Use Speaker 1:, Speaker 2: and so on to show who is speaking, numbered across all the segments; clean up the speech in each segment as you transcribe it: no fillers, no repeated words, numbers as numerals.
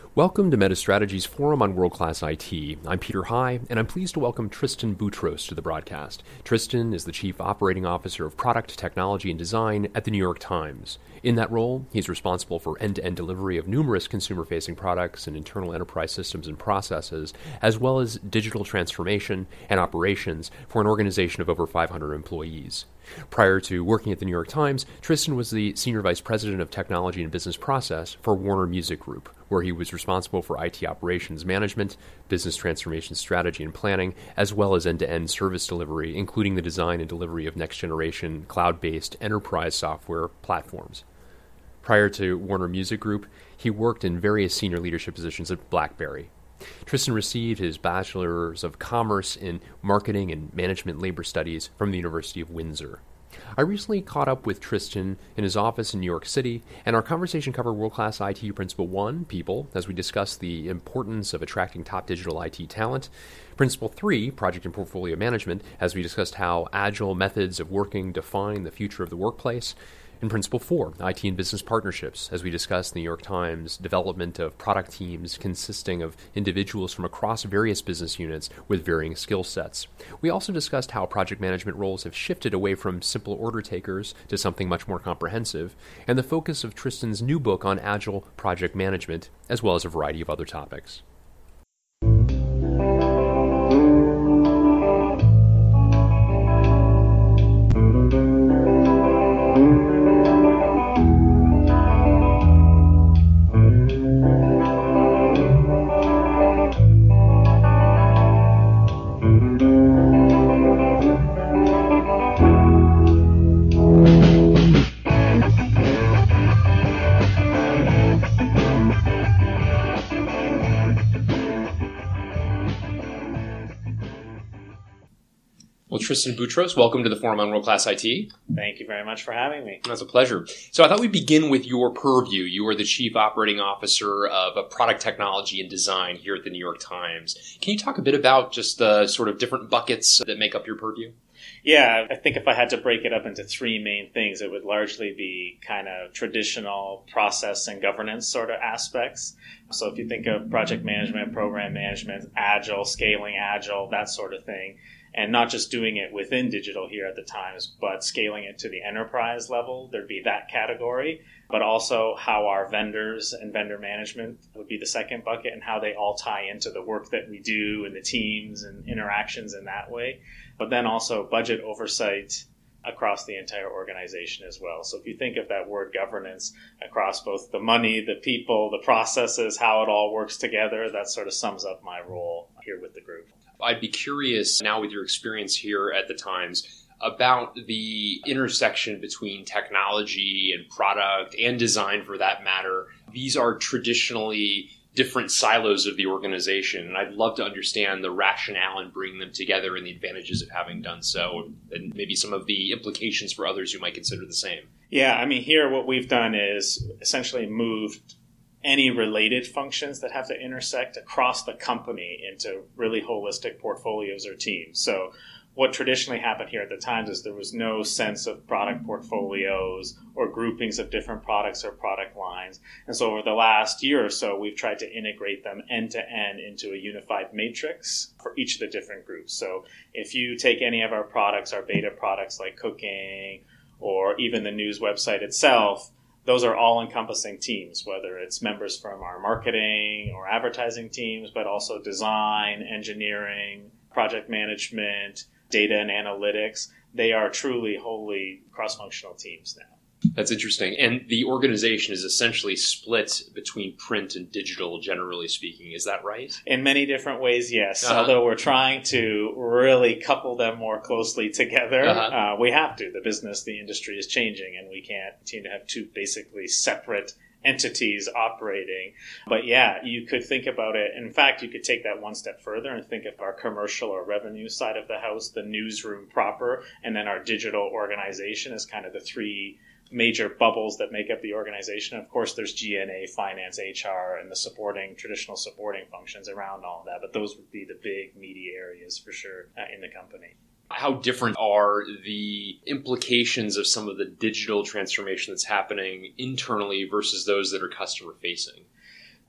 Speaker 1: Welcome to MetaStrategy's Forum on World-Class IT. I'm Peter High, and I'm pleased to welcome Tristan Boutros to the broadcast. Tristan is the Chief Operating Officer of Product, Technology, and Design at The New York Times. In that role, he's responsible for end-to-end delivery of numerous consumer-facing products and internal enterprise systems and processes, as well as digital transformation and operations for an organization of over 500 employees. Prior to working at The New York Times, Tristan was the Senior Vice President of Technology and Business Process for Warner Music Group, where he was responsible for IT operations management, business transformation strategy and planning, as well as end-to-end service delivery, including the design and delivery of next-generation cloud-based enterprise software platforms. Prior to Warner Music Group, he worked in various senior leadership positions at BlackBerry. Tristan received his Bachelor's of Commerce in Marketing and Management Labor Studies from the University of Windsor. I recently caught up with Tristan in his office in New York City, and our conversation covered world-class IT Principle 1, people, as we discussed the importance of attracting top digital IT talent. Principle 3, project and portfolio management, as we discussed how agile methods of working define the future of the workplace. And Principle 4, IT and business partnerships, as we discussed in the New York Times, development of product teams consisting of individuals from across various business units with varying skill sets. We also discussed how project management roles have shifted away from simple order takers to something much more comprehensive, and the focus of Tristan's new book on agile project management, as well as a variety of other topics. Tristan Boutros, welcome to the Forum on World-Class IT.
Speaker 2: Thank you very much for having me.
Speaker 1: That's a pleasure. So I thought we'd begin with your purview. You are the Chief Operating Officer of Product Technology and Design here at the New York Times. Can you talk a bit about just the sort of different buckets that make up your purview?
Speaker 2: Yeah, I think if I had to break it up into three main things, it would largely be kind of traditional process and governance sort of aspects. So if you think of project management, program management, agile, scaling agile, that sort of thing, and not just doing it within digital here at the Times, but scaling it to the enterprise level, there'd be that category, but also how our vendors and vendor management would be the second bucket and how they all tie into the work that we do and the teams and interactions in that way. But then also budget oversight across the entire organization as well. So if you think of that word governance across both the money, the people, the processes, how it all works together, that sort of sums up my role here with the group.
Speaker 1: I'd be curious now with your experience here at the Times about the intersection between technology and product and design for that matter. These are traditionally different silos of the organization, and I'd love to understand the rationale in bringing them together and the advantages of having done so, and maybe some of the implications for others who might consider the same.
Speaker 2: Yeah, I mean, here what we've done is essentially moved any related functions that have to intersect across the company into really holistic portfolios or teams. So what traditionally happened here at the Times is there was no sense of product portfolios or groupings of different products or product lines. And so over the last year or so, we've tried to integrate them end to end into a unified matrix for each of the different groups. So if you take any of our products, our beta products like cooking or even the news website itself, those are all encompassing teams, whether it's members from our marketing or advertising teams, but also design, engineering, project management, data and analytics. They are truly wholly cross-functional teams now.
Speaker 1: That's interesting. And the organization is essentially split between print and digital, generally speaking. Is that right?
Speaker 2: In many different ways, yes. Although we're trying to really couple them more closely together. We have to. The business, the industry is changing, and we can't continue to have two basically separate entities operating. But yeah, you could think about it. In fact, you could take that one step further and think of our commercial or revenue side of the house, the newsroom proper, and then our digital organization as kind of the three major bubbles that make up the organization. Of course, there's G&A, finance, HR, and the traditional supporting functions around all of that. But those would be the big meaty areas for sure in the company.
Speaker 1: How different are the implications of some of the digital transformation that's happening internally versus those that are customer facing?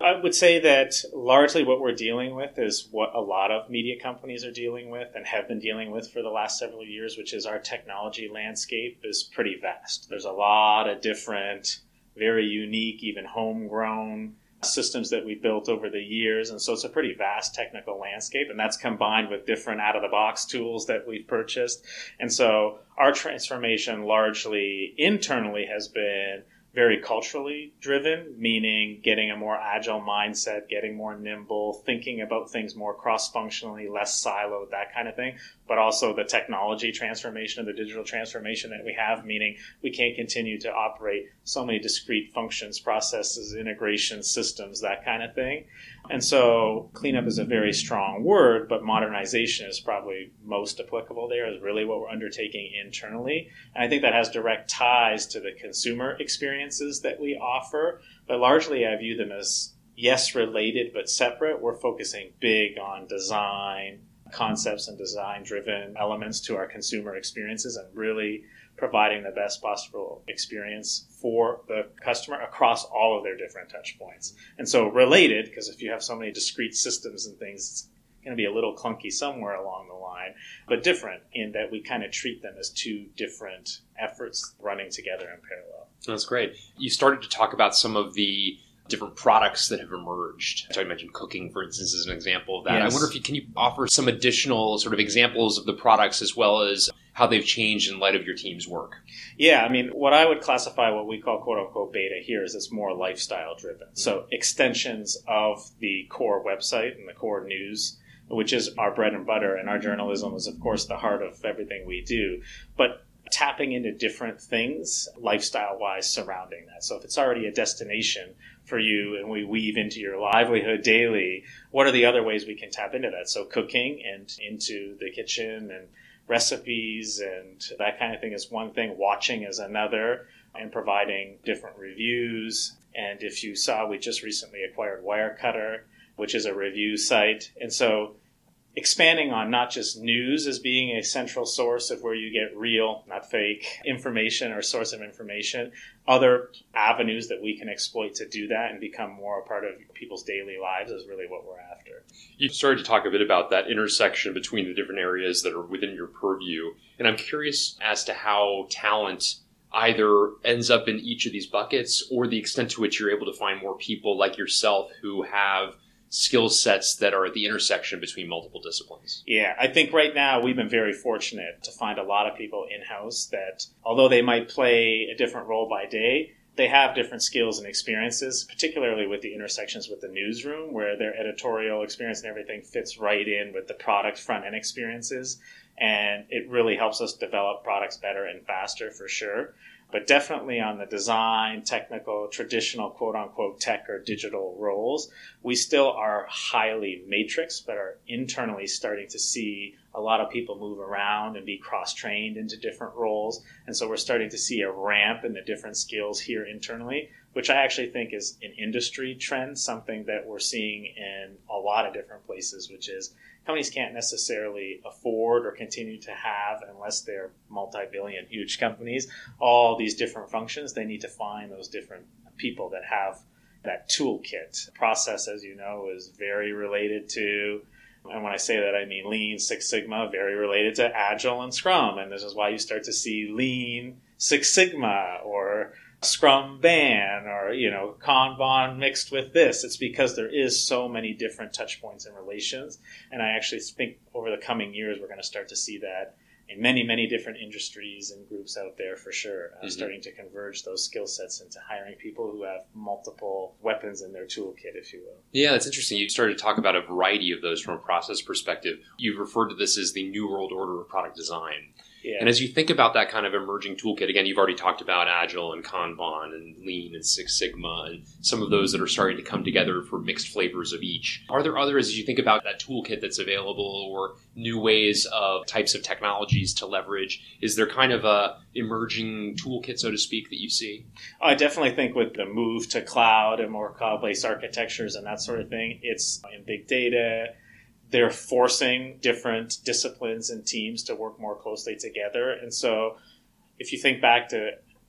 Speaker 2: I would say that largely what we're dealing with is what a lot of media companies are dealing with and have been dealing with for the last several years, which is our technology landscape is pretty vast. There's a lot of different, very unique, even homegrown systems that we built over the years. And so it's a pretty vast technical landscape, and that's combined with different out-of-the-box tools that we've purchased. And so our transformation largely internally has been very culturally driven, meaning getting a more agile mindset, getting more nimble, thinking about things more cross-functionally, less siloed, that kind of thing. But also the technology transformation, the digital transformation that we have, meaning we can't continue to operate so many discrete functions, processes, integration systems, that kind of thing. And so cleanup is a very strong word, but modernization is probably most applicable there, is really what we're undertaking internally. And I think that has direct ties to the consumer experiences that we offer. But largely I view them as, yes, related, but separate. We're focusing big on design, concepts and design-driven elements to our consumer experiences and really providing the best possible experience for the customer across all of their different touch points. And so related, because if you have so many discrete systems and things, it's going to be a little clunky somewhere along the line, but different in that we kind of treat them as two different efforts running together in parallel.
Speaker 1: That's great. You started to talk about some of the different products that have emerged. So I mentioned cooking, for instance, as an example of that. Yes. I wonder if can you offer some additional sort of examples of the products as well as how they've changed in light of your team's work?
Speaker 2: Yeah, I mean, what I would classify what we call quote-unquote beta here is it's more lifestyle-driven. So extensions of the core website and the core news, which is our bread and butter, and our journalism is, of course, the heart of everything we do. But tapping into different things lifestyle-wise surrounding that. So if it's already a destination for you and we weave into your livelihood daily, what are the other ways we can tap into that? So cooking and into the kitchen and recipes and that kind of thing is one thing. Watching is another, and providing different reviews. And if you saw, we just recently acquired Wirecutter, which is a review site. And so expanding on not just news as being a central source of where you get real, not fake, information or source of information, other avenues that we can exploit to do that and become more a part of people's daily lives is really what we're after.
Speaker 1: You started to talk a bit about that intersection between the different areas that are within your purview, and I'm curious as to how talent either ends up in each of these buckets or the extent to which you're able to find more people like yourself who have skill sets that are at the intersection between multiple disciplines.
Speaker 2: Yeah, I think right now we've been very fortunate to find a lot of people in-house that, although they might play a different role by day, they have different skills and experiences, particularly with the intersections with the newsroom, where their editorial experience and everything fits right in with the product front-end experiences. And it really helps us develop products better and faster for sure. But definitely on the design, technical, traditional quote-unquote tech or digital roles, we still are highly matrixed, but are internally starting to see a lot of people move around and be cross-trained into different roles. And so we're starting to see a ramp in the different skills here internally, which I actually think is an industry trend, something that we're seeing in a lot of different places, which is companies can't necessarily afford or continue to have, unless they're multi-billion huge companies, all these different functions. They need to find those different people that have that toolkit. Process, as you know, is very related to, and when I say that, I mean Lean, Six Sigma, very related to Agile and Scrum. And this is why you start to see Lean, Six Sigma, or Scrum Ban, or, Kanban mixed with this. It's because there is so many different touch points and relations. And I actually think over the coming years, we're going to start to see that in many, many different industries and groups out there for sure, starting to converge those skill sets into hiring people who have multiple weapons in their toolkit, if you will.
Speaker 1: Yeah, that's interesting. You started to talk about a variety of those from a process perspective. You've referred to this as the New World Order of product design.
Speaker 2: Yeah.
Speaker 1: And as you think about that kind of emerging toolkit, again, you've already talked about Agile and Kanban and Lean and Six Sigma and some of those that are starting to come together for mixed flavors of each. Are there others, as you think about that toolkit that's available, or new ways of types of technologies to leverage? Is there kind of a emerging toolkit, so to speak, that you see?
Speaker 2: I definitely think with the move to cloud and more cloud-based architectures and that sort of thing, it's in big data. They're forcing different disciplines and teams to work more closely together. And so if you think back to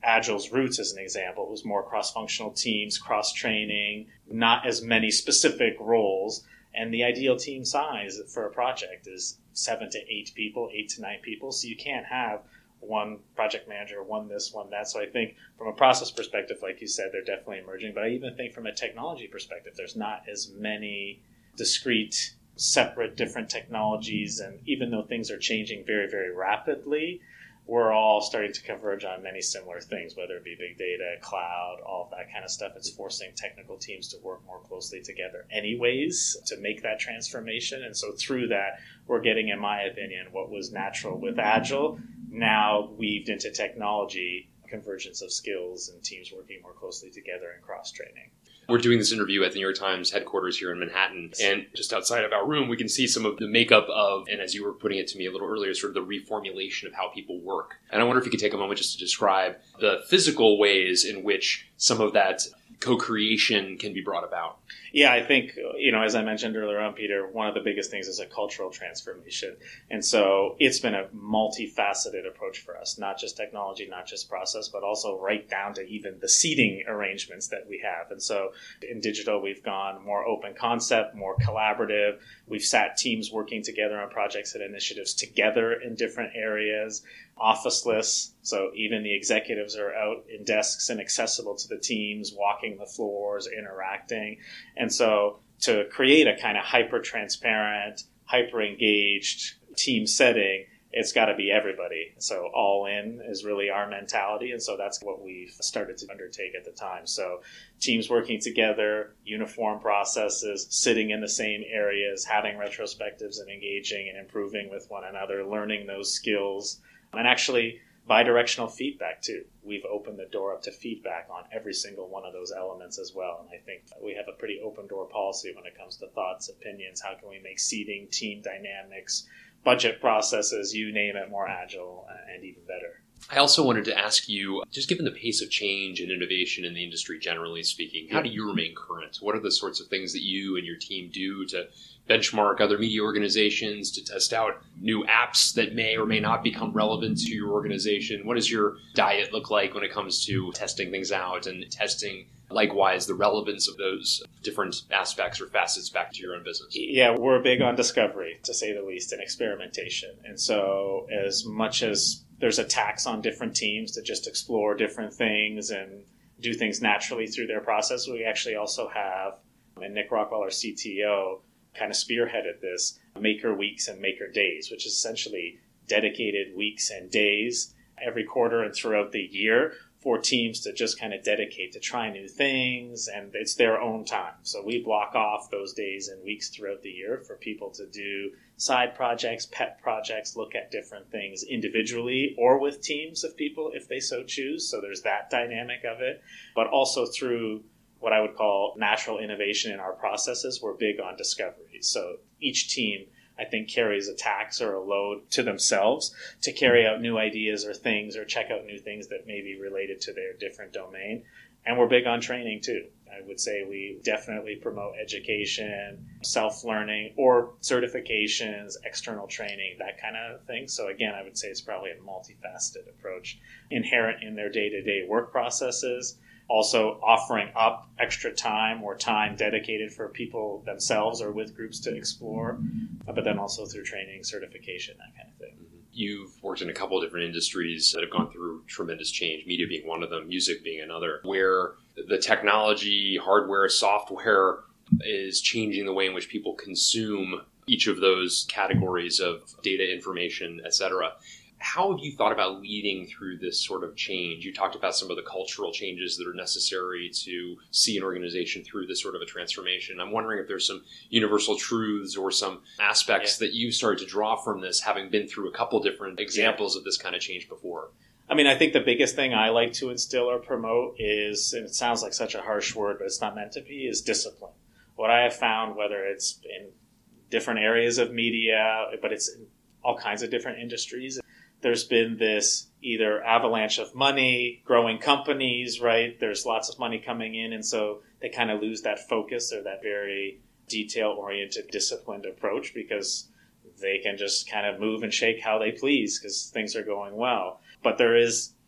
Speaker 2: Agile's roots as an example. It was more cross-functional teams, cross-training, not as many specific roles. And the ideal team size for a project is 7 to 8 people, 8 to 9 people. So you can't have one project manager, one this, one that. So I think from a process perspective, like you said, they're definitely emerging. But I even think from a technology perspective, there's not as many discrete, separate, different technologies. And even though things are changing very, very rapidly, we're all starting to converge on many similar things, whether it be big data, cloud, all of that kind of stuff. It's forcing technical teams to work more closely together anyways to make that transformation. And so through that, we're getting, in my opinion, what was natural with Agile, now weaved into technology, convergence of skills and teams working more closely together and cross-training.
Speaker 1: We're doing this interview at the New York Times headquarters here in Manhattan, and just outside of our room, we can see some of the makeup of, and as you were putting it to me a little earlier, sort of the reformulation of how people work. And I wonder if you could take a moment just to describe the physical ways in which some of that co-creation can be brought about.
Speaker 2: Yeah, I think, as I mentioned earlier on, Peter, one of the biggest things is a cultural transformation. And so it's been a multifaceted approach for us, not just technology, not just process, but also right down to even the seating arrangements that we have. And so in digital, we've gone more open concept, more collaborative. We've sat teams working together on projects and initiatives together in different areas, officeless. So even the executives are out in desks and accessible to the teams, walking the floors, interacting. And so to create a kind of hyper-transparent, hyper-engaged team setting, it's got to be everybody. So all in is really our mentality. And so that's what we've started to undertake at the time. So teams working together, uniform processes, sitting in the same areas, having retrospectives and engaging and improving with one another, learning those skills, and actually bidirectional feedback too. We've opened the door up to feedback on every single one of those elements as well. And I think we have a pretty open door policy when it comes to thoughts, opinions. How can we make seating, team dynamics, budget processes, you name it, more agile and even better?
Speaker 1: I also wanted to ask you, just given the pace of change and innovation in the industry, generally speaking, how do you remain current? What are the sorts of things that you and your team do to benchmark other media organizations, to test out new apps that may or may not become relevant to your organization? What does your diet look like when it comes to testing things out and testing, likewise, the relevance of those different aspects or facets back to your own business?
Speaker 2: Yeah, we're big on discovery, to say the least, and experimentation. And so as much as there's a tax on different teams to just explore different things and do things naturally through their process, we actually also have, and Nick Rockwell, our CTO, kind of spearheaded this, Maker Weeks and Maker Days, which is essentially dedicated weeks and days every quarter and throughout the year for teams to just kind of dedicate to try new things, and it's their own time. So we block off those days and weeks throughout the year for people to do side projects, pet projects, look at different things individually or with teams of people if they so choose. So there's that dynamic of it, but also through what I would call natural innovation in our processes. We're big on discovery. So each team, I think, carries a tax or a load to themselves to carry out new ideas or things or check out new things that may be related to their different domain. And we're big on training too. I would say we definitely promote education, self-learning, or certifications, external training, that kind of thing. So again, I would say it's probably a multifaceted approach inherent in their day-to-day work processes. Also offering up extra time or time dedicated for people themselves or with groups to explore, but then also through training, certification, that kind of thing.
Speaker 1: You've worked in a couple of different industries that have gone through tremendous change, media being one of them, music being another, where the technology, hardware, software is changing the way in which people consume each of those categories of data, information, etc. How have you thought about leading through this sort of change? You talked about some of the cultural changes that are necessary to see an organization through this sort of a transformation. I'm wondering if there's some universal truths or some aspects that you started to draw from this, having been through a couple different examples of this kind of change before.
Speaker 2: I mean, I think the biggest thing I like to instill or promote is, and it sounds like such a harsh word, but it's not meant to be, is discipline. What I have found, whether it's in different areas of media, but it's in all kinds of different industries, there's been this either avalanche of money, growing companies, right? There's lots of money coming in, and so they kind of lose that focus or that very detail-oriented, disciplined approach because they can just kind of move and shake how they please because things are going well. But there is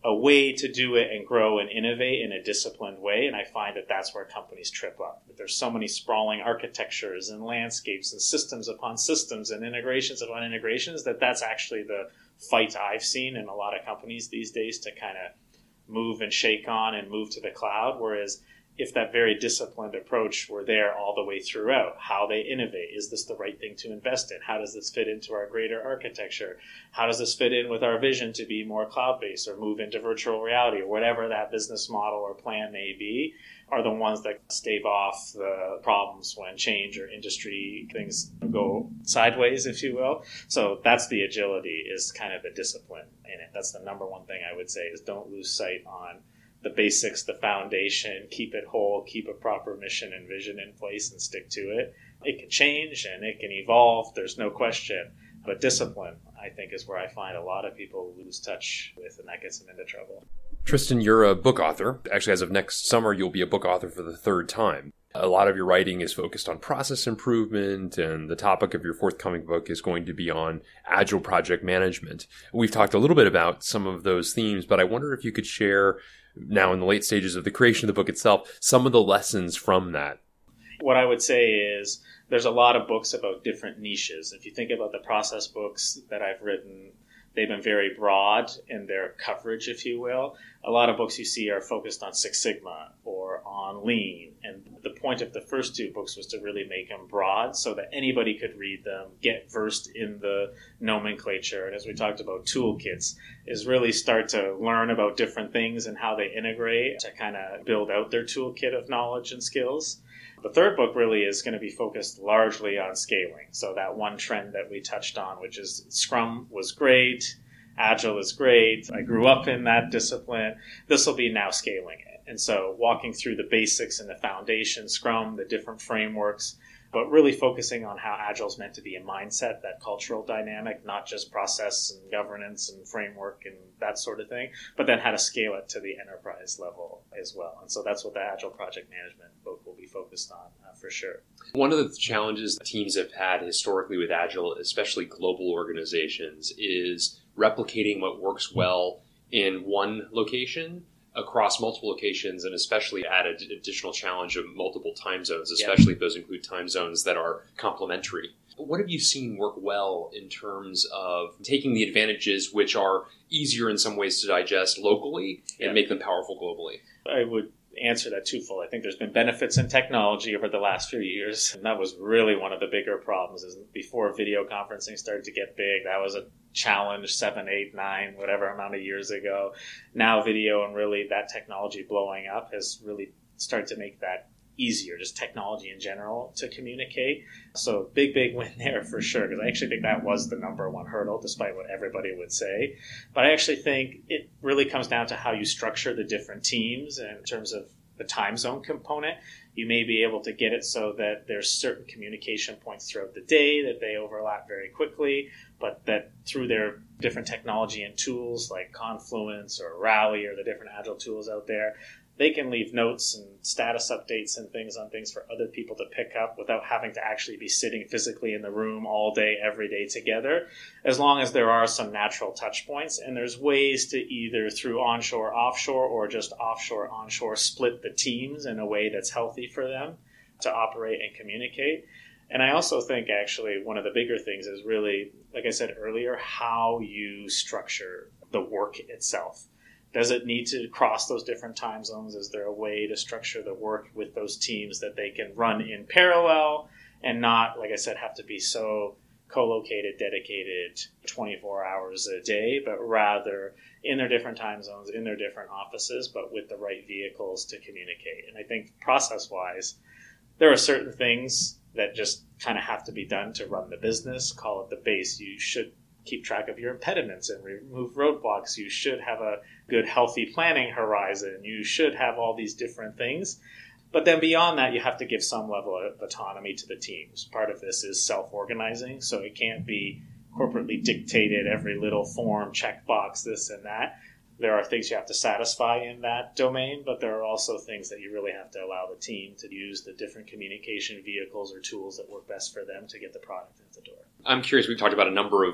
Speaker 2: a way to do it and grow and innovate in a disciplined way. And I find that that's where companies trip up. There's so many sprawling architectures and landscapes and systems upon systems and integrations upon integrations that's actually the fight I've seen in a lot of companies these days to kind of move and shake on and move to the cloud. Whereas if that very disciplined approach were there all the way throughout, how they innovate, is this the right thing to invest in? How does this fit into our greater architecture? How does this fit in with our vision to be more cloud-based or move into virtual reality or whatever that business model or plan may be, are the ones that stave off the problems when change or industry things go sideways, if you will. So that's the agility, is kind of the discipline in it. That's the number one thing I would say, is don't lose sight on the basics, the foundation, keep it whole, keep a proper mission and vision in place and stick to it. It can change and it can evolve, there's no question. But discipline, I think, is where I find a lot of people lose touch with, and that gets them into trouble.
Speaker 1: Tristan, you're a book author. Actually, as of next summer, you'll be a book author for the third time. A lot of your writing is focused on process improvement, and the topic of your forthcoming book is going to be on agile project management. We've talked a little bit about some of those themes, but I wonder if you could share, now in the late stages of the creation of the book itself, some of the lessons from that.
Speaker 2: What I would say is there's a lot of books about different niches. If you think about the process books that I've written, they've been very broad in their coverage, if you will. A lot of books you see are focused on Six Sigma or on Lean. And the point of the first two books was to really make them broad so that anybody could read them, get versed in the nomenclature. And as we talked about toolkits, is really start to learn about different things and how they integrate to kind of build out their toolkit of knowledge and skills. The third book really is going to be focused largely on scaling. So that one trend that we touched on, which is Scrum was great, Agile is great, I grew up in that discipline. This will be now scaling it. And so walking through the basics and the foundation, Scrum, the different frameworks, but really focusing on how Agile is meant to be a mindset, that cultural dynamic, not just process and governance and framework and that sort of thing, but then how to scale it to the enterprise level as well. And so that's what the Agile Project Management book will be focused on for sure.
Speaker 1: One of the challenges teams have had historically with Agile, especially global organizations, is replicating what works well in one location across multiple locations, and especially add an additional challenge of multiple time zones, especially if those include time zones that are complementary. What have you seen work well in terms of taking the advantages which are easier in some ways to digest locally and make them powerful globally?
Speaker 2: I would answer that twofold. I think there's been benefits in technology over the last few years, and that was really one of the bigger problems. Is before video conferencing started to get big, that was a challenge 7, 8, 9, whatever amount of years ago. Now video and really that technology blowing up has really started to make that easier, just technology in general, to communicate. So big win there for sure, because I actually think that was the number one hurdle, despite what everybody would say. But I actually think it really comes down to how you structure the different teams in terms of the time zone component. You may be able to get it so that there's certain communication points throughout the day that they overlap very quickly, but that through their different technology and tools like Confluence or Rally or the different Agile tools out there, they can leave notes and status updates and things on things for other people to pick up without having to actually be sitting physically in the room all day, every day together, as long as there are some natural touch points. And there's ways to either through onshore, offshore, or just offshore, onshore, split the teams in a way that's healthy for them to operate and communicate. And I also think actually one of the bigger things is really, like I said earlier, how you structure the work itself. Does it need to cross those different time zones? Is there a way to structure the work with those teams that they can run in parallel and not, like I said, have to be so co-located, dedicated 24 hours a day, but rather in their different time zones, in their different offices, but with the right vehicles to communicate? And I think process-wise, there are certain things that just kind of have to be done to run the business. Call it the base. You should keep track of your impediments and remove roadblocks. You should have a good, healthy planning horizon. You should have all these different things. But then beyond that, you have to give some level of autonomy to the teams. Part of this is self-organizing, so it can't be corporately dictated, every little form, checkbox, this and that. There are things you have to satisfy in that domain, but there are also things that you really have to allow the team to use the different communication vehicles or tools that work best for them to get the product into the door.
Speaker 1: I'm curious, we've talked about a number of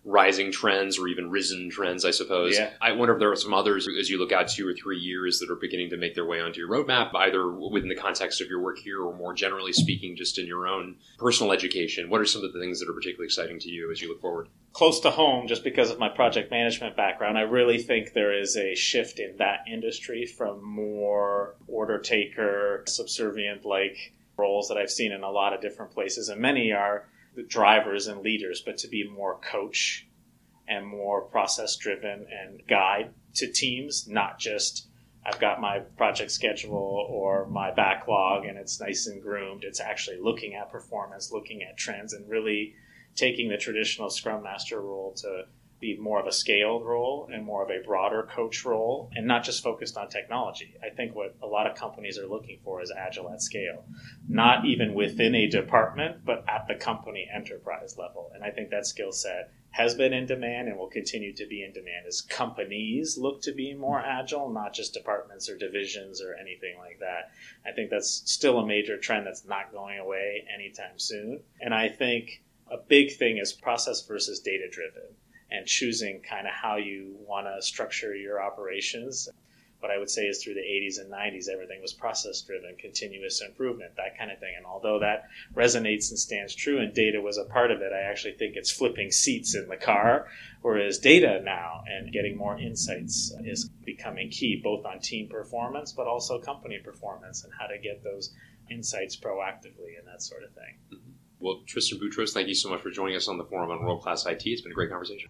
Speaker 1: rising trends or even risen trends, I suppose.
Speaker 2: Yeah.
Speaker 1: I wonder if there are some others as you look out 2 or 3 years that are beginning to make their way onto your roadmap, either within the context of your work here or more generally speaking, just in your own personal education. What are some of the things that are particularly exciting to you as you look forward?
Speaker 2: Close to home, just because of my project management background, I really think there is a shift in that industry from more order taker, subservient like roles that I've seen in a lot of different places. And many are the drivers and leaders, but to be more coach and more process driven and guide to teams, not just I've got my project schedule or my backlog and it's nice and groomed. It's actually looking at performance, looking at trends, and really taking the traditional Scrum Master role to be more of a scaled role and more of a broader coach role, and not just focused on technology. I think what a lot of companies are looking for is agile at scale, not even within a department, but at the company enterprise level. And I think that skill set has been in demand and will continue to be in demand as companies look to be more agile, not just departments or divisions or anything like that. I think that's still a major trend that's not going away anytime soon. And I think a big thing is process versus data driven, and choosing kind of how you want to structure your operations. What I would say is through the 80s and 90s, everything was process-driven, continuous improvement, that kind of thing. And although that resonates and stands true and data was a part of it, I actually think it's flipping seats in the car, whereas data now and getting more insights is becoming key, both on team performance, but also company performance and how to get those insights proactively and that sort of thing.
Speaker 1: Mm-hmm. Well, Tristan Boutros, thank you so much for joining us on the Forum on World-Class IT. It's been a great conversation.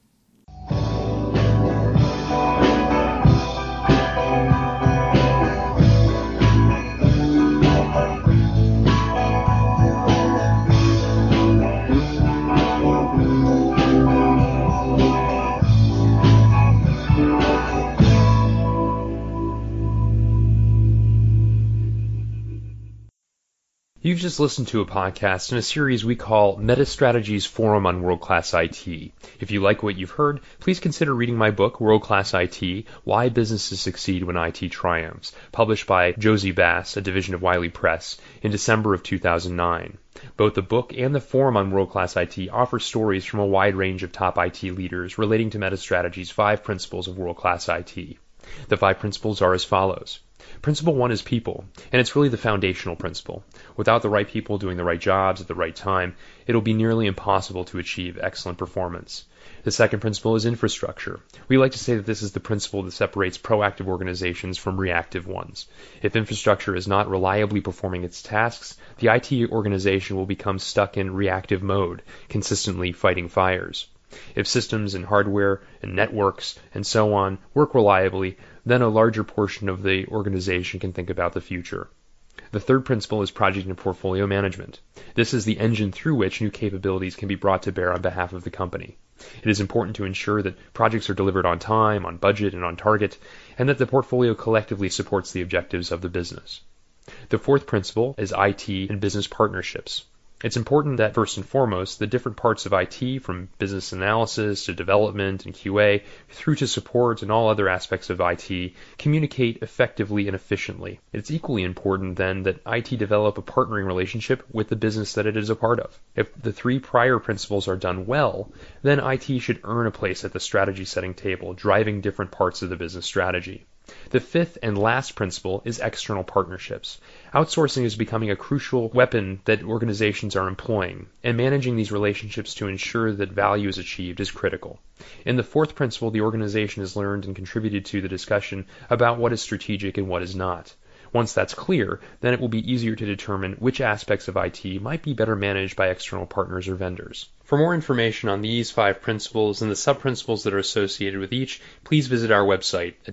Speaker 1: You've just listened to a podcast in a series we call MetaStrategy's Forum on World-Class IT. If you like what you've heard, please consider reading my book, World-Class IT, Why Businesses Succeed When IT Triumphs, published by Josie Bass, a division of Wiley Press, in December of 2009. Both the book and the Forum on World-Class IT offer stories from a wide range of top IT leaders relating to MetaStrategy's 5 principles of world-class IT. The 5 principles are as follows. Principle 1 is people, and it's really the foundational principle. Without the right people doing the right jobs at the right time, it'll be nearly impossible to achieve excellent performance. The second principle is infrastructure. We like to say that this is the principle that separates proactive organizations from reactive ones. If infrastructure is not reliably performing its tasks, the IT organization will become stuck in reactive mode, consistently fighting fires. If systems and hardware and networks and so on work reliably, then a larger portion of the organization can think about the future. The third principle is project and portfolio management. This is the engine through which new capabilities can be brought to bear on behalf of the company. It is important to ensure that projects are delivered on time, on budget, and on target, and that the portfolio collectively supports the objectives of the business. The fourth principle is IT and business partnerships. It's important that, first and foremost, the different parts of IT, from business analysis to development and QA, through to support and all other aspects of IT, communicate effectively and efficiently. It's equally important, then, that IT develop a partnering relationship with the business that it is a part of. If the 3 prior principles are done well, then IT should earn a place at the strategy-setting table, driving different parts of the business strategy. The fifth and last principle is external partnerships. Outsourcing is becoming a crucial weapon that organizations are employing, and managing these relationships to ensure that value is achieved is critical. In the fourth principle, the organization has learned and contributed to the discussion about what is strategic and what is not. Once that's clear, then it will be easier to determine which aspects of IT might be better managed by external partners or vendors. For more information on these 5 principles and the sub-principles that are associated with each, please visit our website at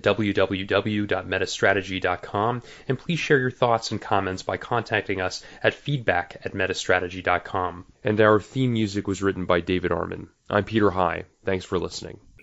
Speaker 1: www.metastrategy.com, and please share your thoughts and comments by contacting us at feedback@metastrategy.com. And our theme music was written by David Arman. I'm Peter High. Thanks for listening.